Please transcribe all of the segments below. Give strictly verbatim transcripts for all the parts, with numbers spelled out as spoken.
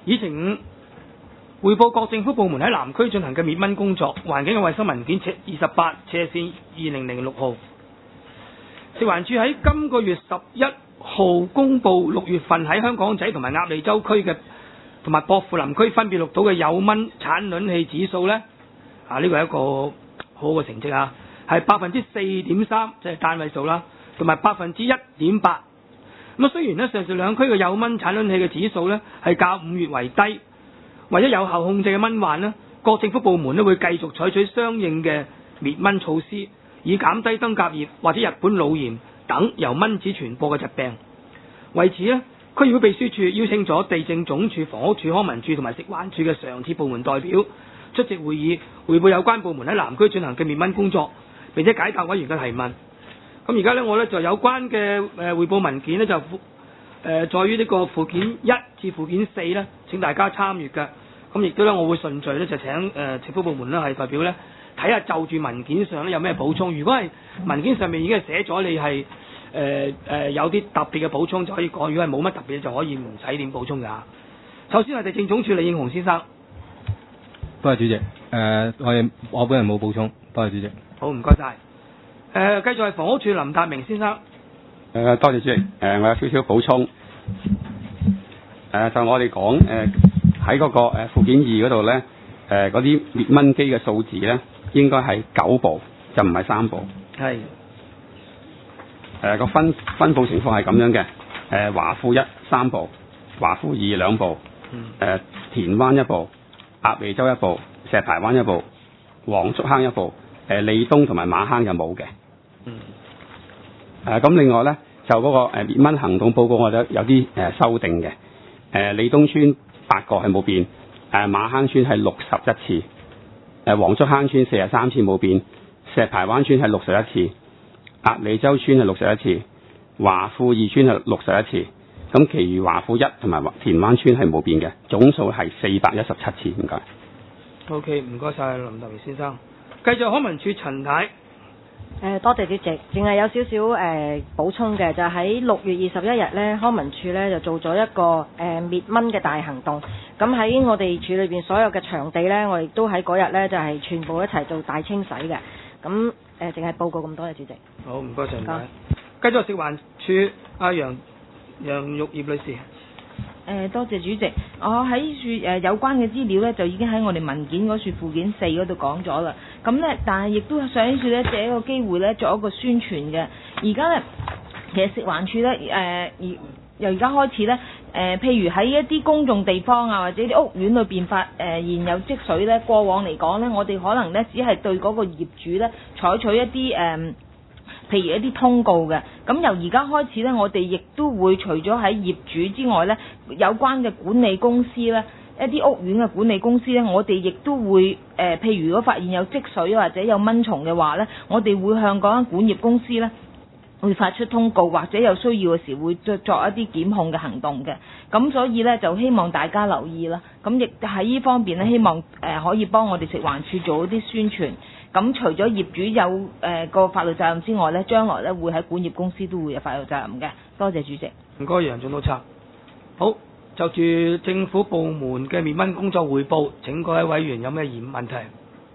議程五，匯報各政府部門喺南區進行嘅滅蚊工作。環境嘅衞生文件尺二十八斜線二零零六號。食環署喺今個月十一號公布六月份喺香港仔同埋鴨脷洲區嘅同埋薄扶林區分別錄到嘅有蚊產卵器指數呢，啊呢個係一個好好嘅成績啊，係百分之四點三，即係單位數啦，同埋百分之一點八。咁啊，雖然呢上述兩區嘅有蚊產卵器嘅指數呢係較五月為低，為咗有效控制嘅蚊患呢，各政府部門呢會繼續採取相應嘅滅蚊措施，以減低登革熱或者日本腦炎等由蚊子傳播嘅疾病。為此呢，區議會秘書處邀請咗地政總署、房屋署、康文署同埋食環署嘅上次部門代表出席會議，匯報有關部門喺南區進行嘅滅蚊工作，並且解答委員嘅提問。咁而家呢，我呢就有關嘅誒匯報文件呢，就誒、呃、在於呢個附件一至附件四呢，請大家參閱嘅。咁亦都呢，我會順序呢，就請誒政府部門呢係代表呢睇下就住文件上呢有咩補充。如果係文件上面已經係寫咗你係誒誒有啲特別嘅補充就可以講，如果係冇乜特別就可以唔使點補充㗎。首先係地政總署李應雄先生。 多謝主席。誒、呃，我哋我本人冇補充，多謝主席。 好，唔該晒。誒、呃，繼續係房屋署林達明先生。 誒、呃，多謝主席。誒、呃，我有少少補充。誒、呃，就我哋講誒喺嗰個誒附件二嗰度咧，誒嗰啲滅蚊機嘅數字咧，應該係九部，就唔係三部。 係。 誒個、呃、分分佈情況係咁樣嘅。誒、呃、華富一三部，華富二兩部，誒、 嗯呃、田灣一部，鴨脷洲一部，石排灣一部，黃竹坑一部，誒、呃、利東同埋馬坑就冇嘅。 嗯。 誒咁、呃、另外咧，就嗰、那個誒、呃、滅蚊行動報告我哋有啲誒、呃、修訂嘅。誒、呃、利東村八個係冇變，誒、呃、馬坑村係六十一次，誒、呃、黃竹坑村四十三次冇變，石排灣村係六十一次。鴨脷洲村係六十一次，華富二村係六十一次，咁其餘華富一同埋田灣村係冇變嘅，總數係四百一十七次。唔該。 O K， 唔該晒林達明先生。繼續康文署陳太。 誒多謝主席，淨係有少少誒補充嘅，就喺六月二十一日咧，康文署咧就做咗一個誒、呃、滅蚊嘅大行動。咁喺我哋署裏邊所有嘅場地咧，我亦都喺嗰日咧就係、是、全部一齊做大清洗嘅。咁誒淨係報告咁多嘅主席。 好，唔該陳太。繼續食環署阿楊楊玉葉女士。 誒多謝主席，我喺處誒有關嘅資料咧，就已經喺我哋文件嗰處附件四嗰度講咗啦。咁咧，但係亦都想喺處咧借一個機會咧，做一個宣傳嘅。而家咧，其實食環署咧誒而由而家開始咧，誒、呃、譬如喺一啲公眾地方啊，或者啲屋苑裏邊發誒、呃、現有積水咧，過往嚟講咧，我哋可能咧只係對嗰個業主咧採取一啲誒。呃譬如一啲通告嘅，咁由而家開始呢，我哋亦都會除咗喺業主之外呢，有關嘅管理公司呢，一啲屋苑嘅管理公司呢，我哋亦都會誒、呃，譬如如果發現有積水或者有蚊蟲嘅話呢，我哋會向嗰間管業公司呢會發出通告，或者有需要嘅時會作作一啲檢控嘅行動嘅。咁所以呢，就希望大家留意啦。咁亦喺呢方面呢，希望誒、呃、可以幫我哋食環署做一啲宣傳。咁除咗業主有誒、呃、個法律責任之外咧，將來咧會喺管業公司都會有法律責任嘅。多謝主席。 唔該，楊總督察。好，就住政府部門嘅滅蚊工作匯報，請各位委員有咩疑問題？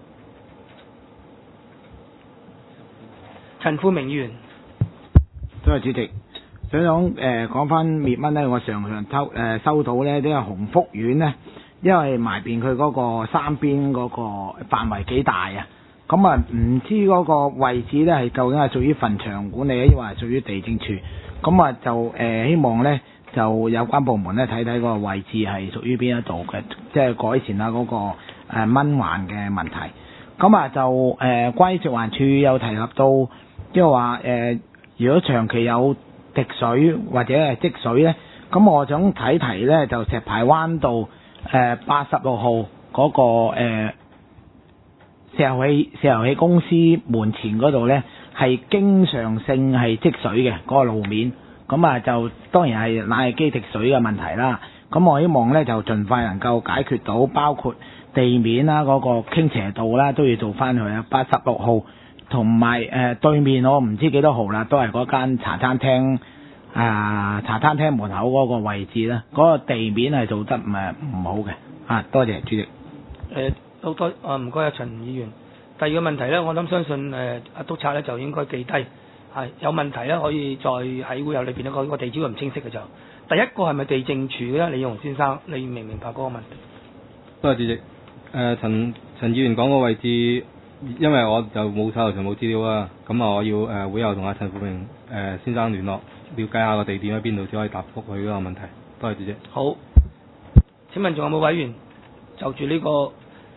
陳富明議員。 多謝主席。想想誒講翻滅蚊咧，我常常收誒、呃、收到咧，呢個鴻福苑咧，因為埋邊佢嗰個三邊嗰個範圍幾大啊。咁啊，唔知嗰個位置咧係究竟係屬於墳場管理咧，抑或係屬於地政處？咁啊，就誒、呃、希望咧就有關部門咧睇睇個位置係屬於邊一度嘅，即係改善下嗰、那個誒、呃、蚊患嘅問題。咁啊，就誒、呃、關於食環署有提及到，即係話誒，如果長期有滴水或者係積水咧，咁我想睇提咧就石排灣道誒八十六號嗰個誒。呃石油氣石油氣公司門前嗰度呢，係經常性係積水嘅嗰個路面，咁啊就當然係冷氣機滴水嘅問題啦。咁我希望呢，就盡快能夠解決到，包括地面啦嗰個傾斜度啦都要做翻去啊。八十六號同埋誒對面我唔知幾多號啦，都係嗰間茶餐廳啊茶餐廳門口嗰個位置咧，嗰、個地面係做得唔係唔好嘅。啊，多謝主席。 誒好多啊，唔該啊，陳議員。第二個問題咧，我諗相信誒阿督察咧就應該記低，係有問題咧可以再喺會友裏邊咧個個地址唔清晰嘅就。第一個係咪地政處咧？李勇先生，你明唔明白嗰個問題？ 多謝主席。誒、呃、陳陳議員講個位置，因為我就冇手頭上冇資料啦，咁啊我要誒、呃、會友同阿陳富明誒、呃、先生聯絡，了解下個地點喺邊度，先可以答覆佢嗰個問題。多謝主席。 好。請問仲有冇委員就住呢個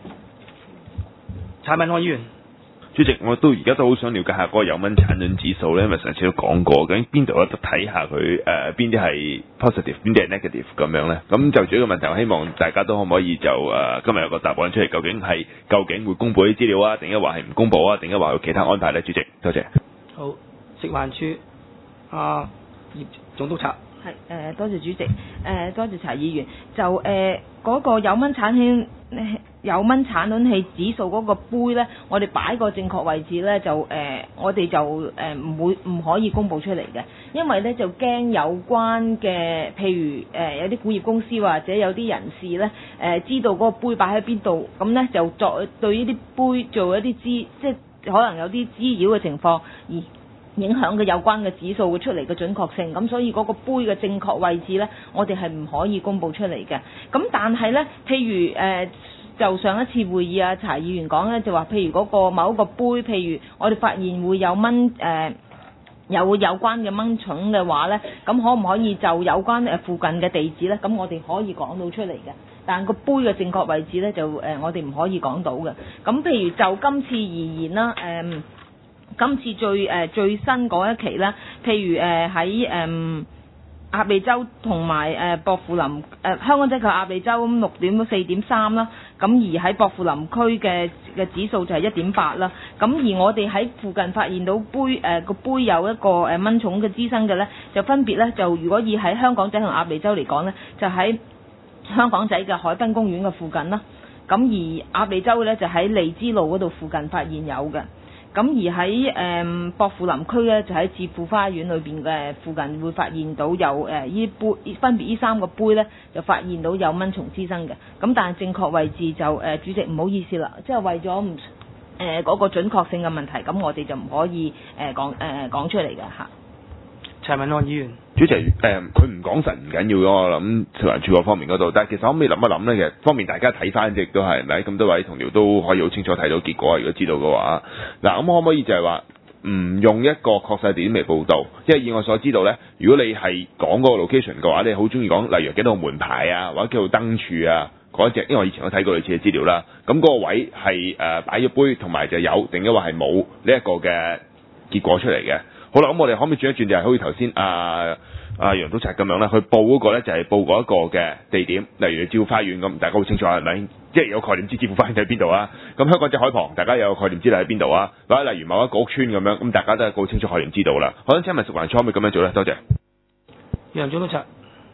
柴文漢議員？ 主席，我都而家都好想了解下嗰個有蚊產卵指數咧，因為上次都講過，究竟邊度有得睇下佢誒邊啲係 positive，邊啲係 negative 咁樣咧？咁就住呢個問題，我希望大家都可唔可以就誒、呃、今日有個答案出嚟，究竟係究竟會公佈啲資料啊，定係話係唔公佈啊，定係話有其他安排咧？主席，多謝。 好，食環署阿葉總督察。 係誒、呃，多謝主席，誒、呃、多謝柴議員。就誒嗰、呃那個有蚊產氣有蚊產卵器指數嗰個杯咧，我哋擺個正確位置咧，就誒、呃、我哋就誒唔、呃、會唔可以公佈出嚟嘅，因為咧就驚有關嘅，譬如誒、呃、有啲古業公司或者有啲人士咧誒、呃、知道嗰個杯擺喺邊度，咁咧就作對呢啲杯做一啲滋，即係可能有啲滋擾嘅情況而影響嘅有關嘅指數會出嚟嘅準確性，咁所以嗰個杯嘅正確位置呢，我哋係唔可以公佈出嚟嘅。咁但係呢，譬如誒、呃，就上一次會議啊，柴議員講呢，就話譬如嗰個某一個杯，譬如我哋發現會有蚊誒、呃，有有關嘅蚊蟲嘅話呢，咁可唔可以就有關誒附近嘅地址呢？咁我哋可以講到出嚟嘅，但個杯嘅正確位置呢，就誒、呃、我哋唔可以講到嘅。咁譬如就今次而言啦，誒、呃。今次最誒、呃、最新嗰一期咧，譬如誒喺誒鴨脷洲同埋誒薄扶林誒、呃、香港仔及鴨脷洲咁六點到四點三啦，咁而喺薄扶林區嘅嘅指數就係一點八啦。咁而我哋喺附近發現到杯誒個、呃、杯有一個誒蚊蟲嘅滋生嘅咧，就分別咧就如果以喺香港仔同鴨脷洲嚟講咧，就喺香港仔嘅海濱公園嘅附近啦。咁而鴨脷洲咧就喺利枝路嗰度附近發現有嘅。咁而喺誒薄扶林區咧，就喺置富花園裏邊嘅附近會發現到有誒依、呃、杯，分別呢三個杯咧，就發現到有蚊蟲滋生嘅。咁但係正確位置就誒、呃、主席唔好意思啦，即係為咗唔誒嗰個準確性嘅問題，咁我哋就唔可以誒講誒講出嚟嘅嚇。 柴文漢議員， 主席誒，佢唔講實唔緊要嘅，我諗食環署嗰方面嗰度，但係其實可唔可以諗一諗咧？其實方便大家睇翻，亦都係咪咁多位同僚都可以好清楚睇到結果。如果知道嘅話，嗱咁可唔可以就係話唔用一個確實地點嚟報導？因為以我所知道咧，如果你係講嗰個 location 嘅話，你好中意講，例如幾多個門牌啊，或者幾多燈柱啊嗰隻，因為我以前都睇過類似嘅資料啦。咁嗰個位係誒擺咗杯同埋就有，定抑或係冇呢一個嘅結果出嚟嘅？好啦，咁我哋可唔可以轉一轉，就係好似頭先阿阿楊督察咁樣咧，去報嗰個咧就係報嗰一個嘅地點，例如置富花園咁，大家好清楚係咪？即係有概念知置富花園喺邊度啊？咁香港隻海旁，大家有概念知道喺邊度啊？或者例如某一個屋村咁樣，咁大家都係好清楚概念知道啦。我想請問食環署可唔可以咁樣做咧？多謝。 楊總督察。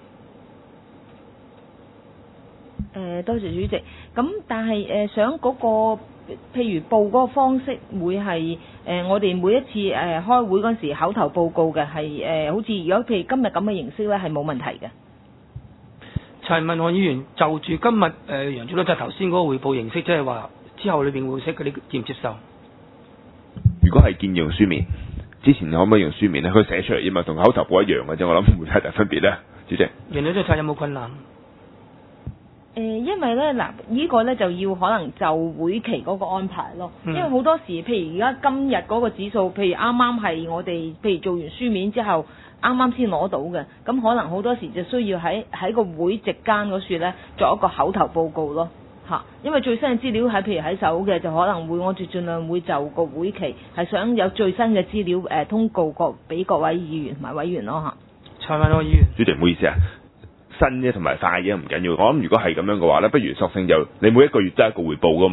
誒、呃，多謝主席。咁但係誒、呃，想嗰、那個譬如報嗰個方式會係誒、呃，我哋每一次誒、呃、開會嗰時口頭報告嘅係誒，好似如果譬如今日咁嘅形式咧，係冇問題嘅。 柴文漢議員就住今日誒、呃、楊總督察頭先嗰個彙報形式，即係話之後裏邊會識嗰啲接唔接受？ 如果係建議用書面，之前可唔可以用書面咧？佢寫出嚟，因為同口頭報一樣嘅啫，我諗唔會太大分別咧，主席。 楊總督察有冇困難？ 誒，因為咧嗱，呢個咧就要可能就會期嗰個安排咯。嗯、因為好多時，譬如而家今日嗰個指數，譬如啱啱係我哋，譬如做完書面之後，啱啱先攞到嘅，咁可能好多時就需要喺喺個會席間嗰處咧作一個口頭報告咯，嚇。因為最新嘅資料喺譬如喺手嘅，就可能會我哋盡量會就個會期係想有最新嘅資料誒、呃、通告各俾各位議員同埋委員咯，嚇。 蔡文漢議員， 主席唔好意思啊。新啫同埋快啫唔緊要，我諗如果係咁樣嘅話咧，不如索性就你每一個月都係一個彙報噶嘛，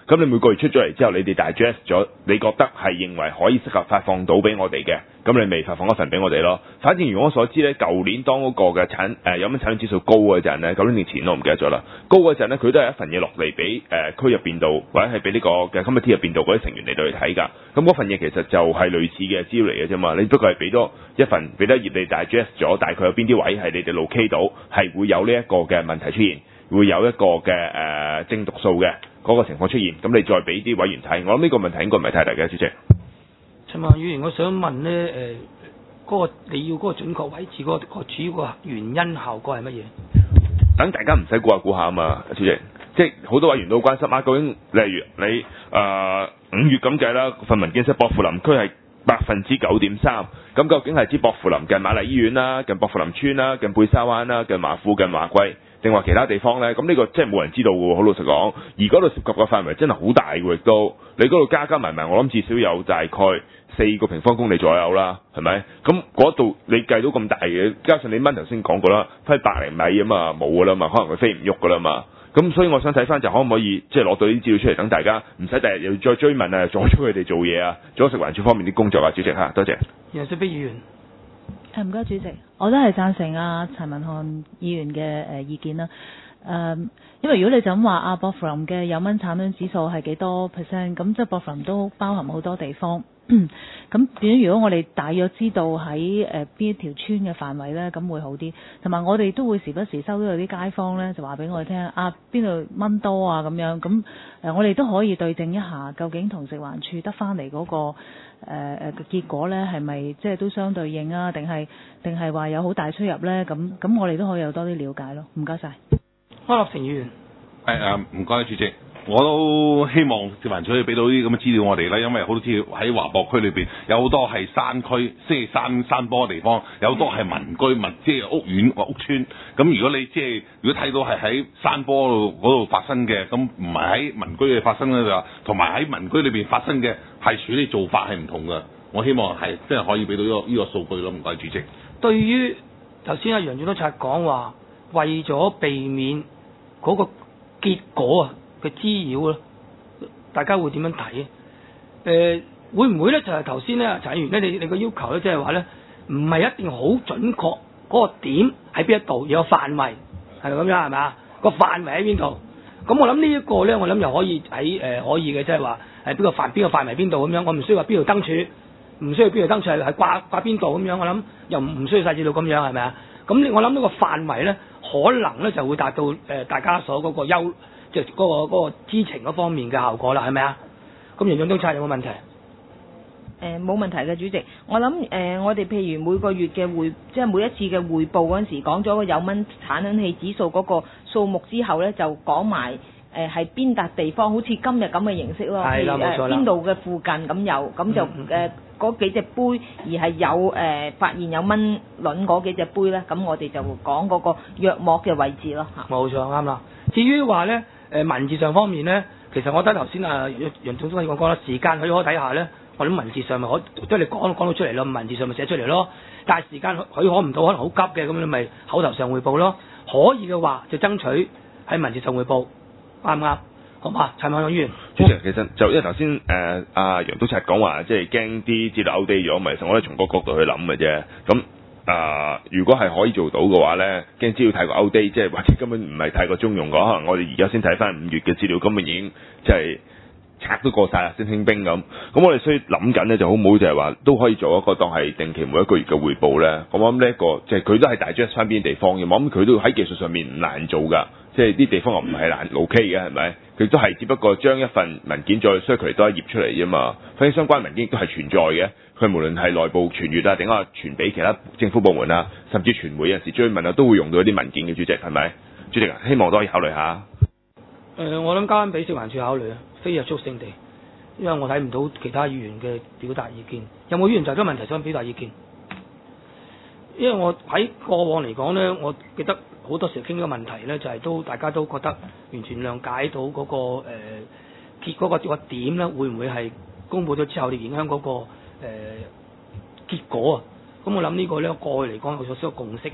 咁你每個月出咗嚟之後，你哋 digest 咗，你覺得係認為可以適合發放到俾我哋嘅，咁你咪發放一份俾我哋咯。反正如我所知咧，舊年當嗰個嘅產誒有蚊產卵指數高嗰陣咧，舊年年前我唔記得咗啦，高嗰陣咧佢都係一份嘢落嚟俾誒區入邊度，或者係俾呢個嘅 committee 入邊度嗰啲成員嚟到去睇㗎。咁嗰份嘢其實就係類似嘅資料嚟嘅啫嘛，你不過係俾多一份俾多頁你 digest 咗，大概有邊啲位係你哋 locate 到係會有呢一個嘅問題出現，會有一個嘅誒、呃、正讀數嘅嗰個情況出現，咁你再俾啲委員睇，我諗呢個問題應該唔係太大嘅，主席。 陳茂議員，我想問呢，誒、呃，嗰、那個你要嗰個準確位置嗰、那個主要個原因效果係乜嘢？ 等大家唔使估下估下啊嘛，主席，即係好多委員都關心啊，究竟例如你誒五、呃、月咁計啦，份文件寫薄扶林區係百分之九點三，咁究竟係指薄扶林近瑪麗醫院啦，近薄扶林村啦，近貝沙灣啦，近華富近華貴，定話其他地方咧？咁呢個真係冇人知道嘅喎，好老實講。而嗰度涉及嘅範圍真係好大嘅，亦都你嗰度加加埋埋，我諗至少有大概四個平方公里左右啦，係咪？咁嗰度你計到咁大嘅，加上你蚊頭先講過啦，飛百零米啊嘛，冇噶啦嘛，可能佢飛唔喐噶啦嘛。咁所以我想睇翻就可唔可以即係攞到啲資料出嚟，等大家唔使第日又再追問啊，阻咗佢哋做嘢啊，阻咗食環署方面啲工作啊，主席嚇，多謝。 楊雪碧議員。 誒唔該，主席，我都係贊成啊陳文漢議員嘅誒意見啦。誒，因為如果你就咁話啊，薄扶林嘅有蚊產卵指數係幾多 percent， 咁即係薄扶林都包含好多地方。咁變咗，如果我哋大約知道喺誒邊一條村嘅範圍咧，咁會好啲。同埋我哋都會時不時收到有啲街坊咧，就話俾我哋聽啊，邊度蚊多啊咁樣。咁誒，我哋都可以對證一下，究竟同食環署得翻嚟嗰個誒誒嘅結果咧，係咪即係都相對應啊？定係定係話有好大出入咧？咁咁我哋都可以有多啲了解咯。唔該晒。 柯立成議員。 係誒，唔該主席。我都希望食環署可以俾到啲咁嘅資料我哋啦，因為好多資料喺華博區裏邊有好多係山區，即係山山坡嘅地方，有好多係民居民，即係屋苑或屋村。咁如果你即係如果睇到係喺山坡度嗰度發生嘅，咁唔係喺民居嘅發生咧，就同埋喺民居裏邊發生嘅係處理做法係唔同嘅。我希望係真係可以俾到呢個呢個數據咯。唔該主席。 對於頭先阿楊總督察講話，為咗避免嗰個結果啊嘅滋擾咯，大家會點樣睇啊？誒、呃，會唔會咧？就係頭先咧，陳議員咧，你你個要求咧，即係話咧，唔係一定好準確嗰個點喺邊一度，有範圍係咪咁樣係咪啊？個範圍喺邊度？咁我諗呢一個咧，我諗又可以喺誒、呃、可以嘅，即係話係邊個範邊個範圍邊度咁樣，我唔需要話邊度燈柱，唔需要邊度燈柱係係掛掛邊度咁樣，我諗又唔唔需要細緻到咁樣係咪啊？咁我諗呢個範圍咧，可能咧就會達到誒、呃、大家所嗰個優。即係嗰個嗰個知情嗰方面嘅效果啦，係咪啊？咁楊總督察有冇問題？ 誒冇、呃、問題嘅主席，我諗誒、呃、我哋譬如每個月嘅匯，即係每一次嘅匯報嗰陣時，講咗個有蚊產卵器指數嗰個數目之後咧，就講埋誒係邊笪地方，好似今日咁嘅形式咯。係啦，冇錯啦。邊度嘅附近咁有，咁就誒嗰、嗯嗯呃、幾隻杯，而係有誒、呃、發現有蚊卵嗰幾隻杯咧，咁我哋就講嗰個約莫嘅位置咯嚇。冇錯，啱啦。至於話咧。誒、呃、文字上方面咧，其實我覺得頭先啊楊楊總督講講啦，時間許可底下咧，我諗文字上咪可即係你講講到出嚟咯，文字上咪寫出嚟咯。但係時間許可唔到，可能好急嘅，咁你咪口頭上彙報咯。可以嘅話就爭取喺文字上彙報，啱唔啱？好嘛，陳茂議員。 主席，其實就因為頭先誒阿楊督察講話，即係驚啲資料 outdate 咗，咪其實我哋從嗰個角度去諗嘅啫。咁啊、呃，如果係可以做到嘅話咧，驚資料太過 outdate，即係或者根本唔係太過中用嘅，可能我哋而家先睇翻五月嘅資料，根本已經即係拆都過晒啦，先興兵咁。咁我哋需要諗緊咧，就好唔好就係話都可以做一個當係定期每一個月嘅彙報咧。咁我諗呢一個即係佢都係大 just 翻邊地方嘅，我諗佢都喺技術上面唔難做㗎。即係啲地方又唔係難 OK 嘅，係咪？佢都係只不過將一份文件再 circulate 多一頁出嚟啫嘛。反正相關文件亦都係存在嘅。佢無論係內部傳閱啊，定係傳俾其他政府部門啊，甚至傳媒有陣時追問啊，都會用到一啲文件嘅。主席係咪？主席啊，希望都可以考慮下。 誒、呃，我諗交翻俾食環署考慮啊，非約束性地，因為我睇唔到其他議員嘅表達意見。有冇議員就咗問題想表達意見？因為我喺過往嚟講咧，我記得好多時傾呢個問題咧，就係、是、都大家都覺得完全諒解到嗰、那個誒結嗰個個點咧，會唔會係公佈咗之後，你影響嗰、那個誒、呃、結果啊？咁我諗呢個咧過去嚟講有少少共識嘅。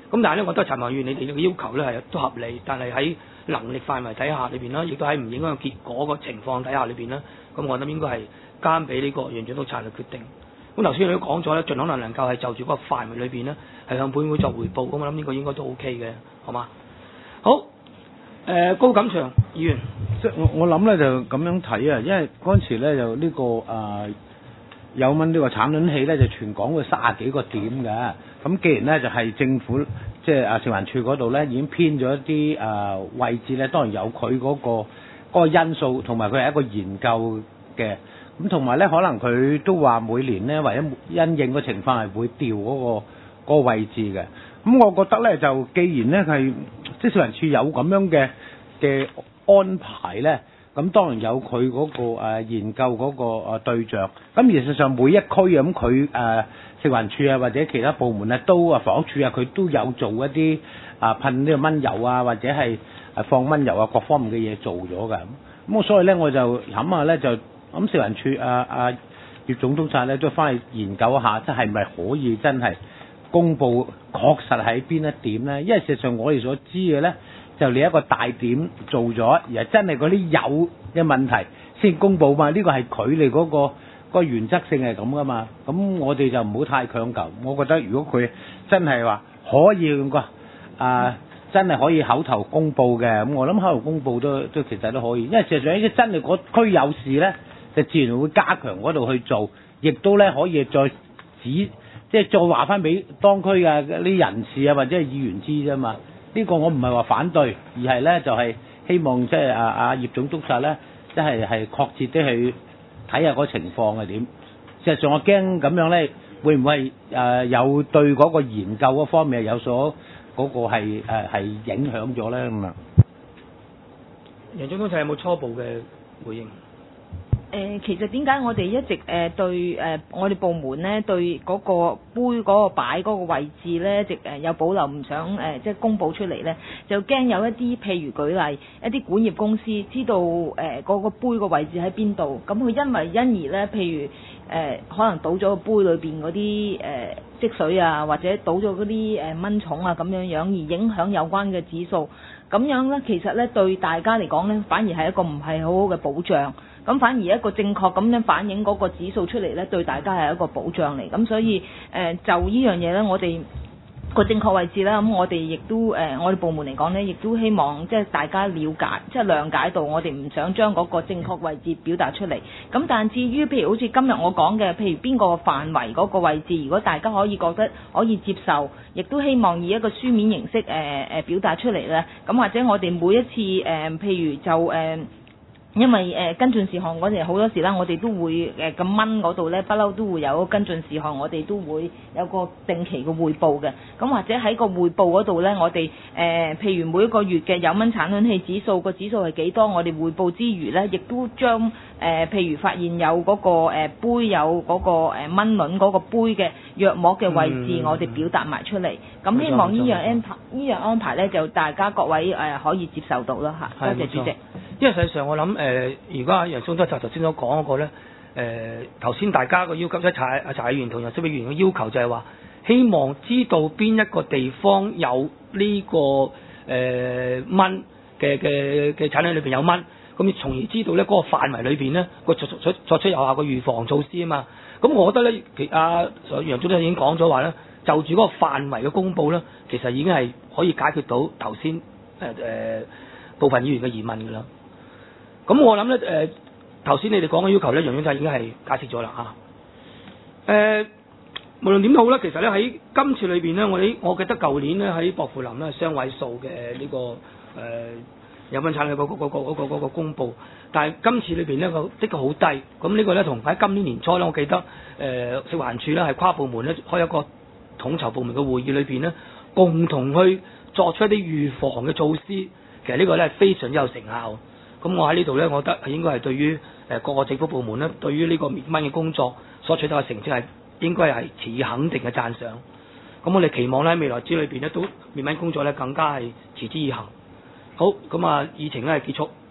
咁但係咧，我覺得陳文員你哋嘅要求咧係都合理，但係喺能力範圍底下裏邊啦，亦都喺唔影響結果個情況底下裏邊啦，咁我諗應該係交俾呢個原總督察去決定。咁頭先你都講咗咧，盡可能能夠係就住嗰個範圍裏邊咧，係向本會作回報。咁我諗呢個應該都 O K 嘅，好嘛？好，誒、呃、高錦祥議員， 即係我我諗咧就咁樣睇啊，因為嗰陣時咧就呢、這個誒、呃、有蚊呢個產卵器咧就全港會卅幾個點嘅。咁既然咧就係、是、政府即係啊食環署嗰度咧已經編咗一啲誒、呃、位置咧，當然有佢嗰、那個嗰、那個因素，同埋佢係一個研究嘅。咁同埋咧，可能佢都話每年咧，或者因應個情況係會調嗰、那個嗰、那個位置嘅。咁我覺得咧，就既然咧係即係食環署有咁樣嘅嘅安排咧，咁當然有佢嗰、那個、呃、研究嗰個誒對象。咁事實上每一區咁佢誒食環署啊，或者其他部門啊，都啊房署啊，佢都有做一啲啊噴呢個蚊油啊，或者係誒放蚊油啊，各方面嘅嘢做咗㗎。咁我所以咧，我就諗下咧就。咁食環署啊啊葉總督察咧都翻去研究一下，即係咪可以真係公佈確實喺邊一點咧？因為事實上我哋所知嘅咧，就你一個大點做咗，而係真係嗰啲有嘅問題先公佈嘛。呢個係佢哋嗰個嗰個原則性係咁噶嘛。咁我哋就唔好太強求。我覺得如果佢真係話可以咁個啊，真係可以口頭公佈嘅，咁我諗口頭公佈都都其實都可以。因為事實上呢啲真係嗰區有事咧，就自然會加強嗰度去做，亦都咧可以再指，即係再話翻俾當區嘅啲人士啊，或者係議員知啫嘛。呢個我唔係話反對，而係咧就係希望即係啊啊葉總督察咧，即係係確切啲去睇下個情況係點。事實上我驚咁樣咧，會唔會誒有對嗰個研究嗰方面有所嗰個係誒係影響咗咧咁啊？ 楊總督察有冇初步嘅回應？ 誒、呃，其實點解我哋一直誒、呃、對誒、呃、我哋部門咧對嗰個杯嗰個擺嗰個位置咧，一直誒有保留，唔想誒、呃、即係公佈出嚟咧，就驚有一啲譬如舉例一啲管業公司知道誒嗰、呃嗰個杯個位置喺邊度，咁佢因為因而咧，譬如誒、呃、可能倒咗個杯裏邊嗰啲誒積水啊，或者倒咗嗰啲誒蚊蟲啊咁樣樣，而影響有關嘅指數，咁樣咧其實咧對大家嚟講咧，反而係一個唔係好好嘅保障。咁反而一個正確咁樣反映嗰個指數出嚟咧，對大家係一個保障嚟。咁所以誒、呃、就呢樣嘢咧，我哋個正確位置啦，咁我哋亦都誒、呃、我哋部門嚟講咧，亦都希望即係大家了解，即係諒解到我哋唔想將嗰個正確位置表達出嚟。咁但至於譬如好似今日我講嘅，譬如邊個範圍嗰個位置，如果大家可以覺得可以接受，亦都希望以一個書面形式誒誒、呃、表達出嚟咧。咁或者我哋每一次誒、呃、譬如就誒。呃因為誒、呃、跟進事項嗰陣好多時啦，我哋都會誒咁蚊嗰度咧，不嬲都會有個跟進事項，我哋都會有個定期嘅匯報嘅。咁或者喺個匯報嗰度咧，我哋誒、呃、譬如每一個月嘅有蚊產卵器指數個指數係幾多，我哋匯報之餘咧，亦都將誒、呃、譬如發現有嗰、那個、呃、杯有嗰個誒蚊卵嗰個杯嘅藥膜嘅位置，嗯、我哋表達埋出嚟。咁希望呢樣安排呢樣安排咧，就大家各位誒、呃、可以接受到啦嚇。多謝主席。 因為實際上我諗誒、呃，如果阿楊總督察頭先所講嗰個咧，誒頭先大家個要求，即係查阿查議員同楊小美議員嘅要求就係話，希望知道邊一個地方有呢、這個誒、呃、蚊嘅嘅嘅產品裏邊有蚊，咁從而知道咧嗰、那個範圍裏邊咧個作作作出有效嘅預防措施啊嘛。咁我覺得咧，其阿楊總督察已經講咗話咧，就住嗰個範圍嘅公佈咧，其實已經係可以解決到頭先誒誒部分議員嘅疑問㗎啦。咁我諗咧，誒頭先你哋講嘅要求咧，楊總督察已經係解釋咗啦嚇。誒、呃，無論點都好啦，其實咧喺今次裏邊咧，我哋我記得舊年咧喺薄扶林咧雙位數嘅呢、這個誒、呃、有蚊產嘅嗰個嗰、那個嗰、那個嗰、那個公佈，但係今次裏邊咧個的確好低。咁呢個咧同喺今年年初咧，我記得誒、呃、食環署咧係跨部門咧開一個統籌部門嘅會議裏邊咧，共同去作出一啲預防嘅措施。其實呢個咧係非常之有成效。咁我喺呢度咧，我覺得係應該係對於誒各個政府部門咧，對於呢個滅蚊嘅工作所取得嘅成績係應該係持以肯定嘅讚賞。咁我哋期望咧未來之裏邊咧都滅蚊工作咧更加係持之以恆。好，咁啊議程咧係結束。